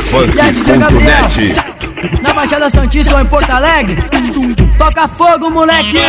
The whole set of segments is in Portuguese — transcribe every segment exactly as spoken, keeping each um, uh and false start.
e a D J Gabriel na Baixada Santista ou em Porto Alegre. Toca fogo, moleque!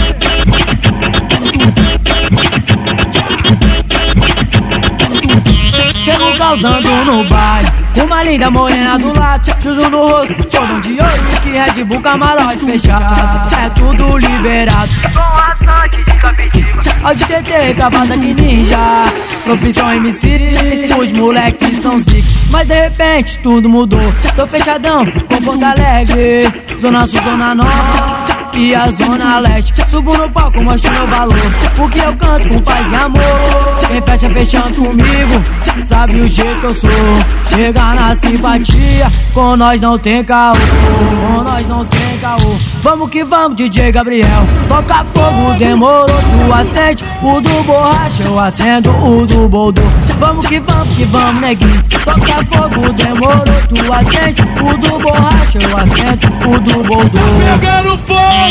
Chego causando no baile, uma linda morena do lado, Juju no rosto, cordão de ouro, que Red Bull, camarote fechado, é tudo liberado, com ação de capitinho, áudio T T, cavada de ninja, profissão M C, os moleques são zica, mas de repente tudo mudou, tô fechadão com Porto Alegre, Zona Sul, Zona Norte e a Zona Leste, subo no palco, mostro meu valor, porque eu canto com paz e amor, quem fecha fechando comigo, sabe o jeito que eu sou, chega na simpatia, com nós não tem caô, com nós não tem caô, vamos que vamos D J Gabriel, toca fogo, demorou, tu acende, o do borracha eu acendo, o do boldô, vamos que vamos que vamos neguinho, toca fogo, demorou, tu acende, o do borracha eu acendo, o do boldô, tá pegando fogo!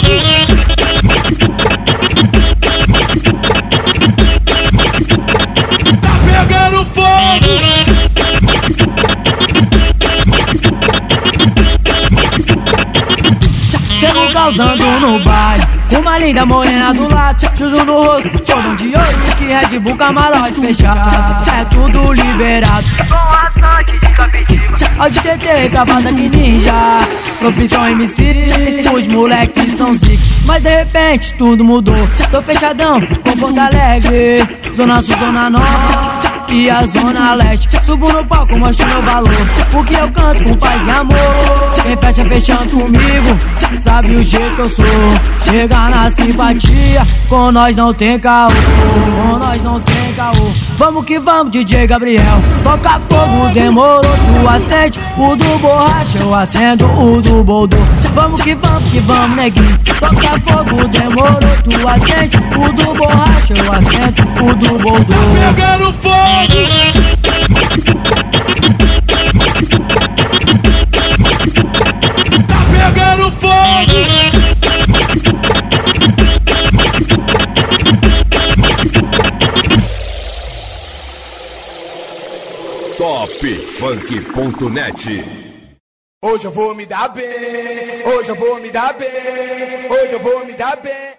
Tá pegando fogo! Chego causando no baile, uma linda morena do lado, Juju no rosto, cordão de ouro, que Red Bull, camarote fechado, é tudo liberado, com ação de capitinho, áudio T T, cavada de ninja, profissão M C, os moleques são zica, mas de repente tudo mudou, tô fechadão com Porto Alegre, Zona Sul, Zona Norte e a Zona Leste, subo no palco, mostro meu valor, porque eu canto com paz e amor, quem fecha fechando comigo, sabe o jeito que eu sou, chega na simpatia, com nós não tem caô, com nós não tem caô, vamos que vamos D J Gabriel, toca fogo, demorou, tu acende, o do borracha eu acendo, o do boldô, vamos que vamos que vamos neguinho, toca fogo, demorou, tu acende, o do borracha eu acendo, o do boldô, tá pegando fogo! Tá pegando fogo! top funk ponto net. Hoje eu vou me dar bem, hoje eu vou me dar bem, hoje eu vou me dar bem.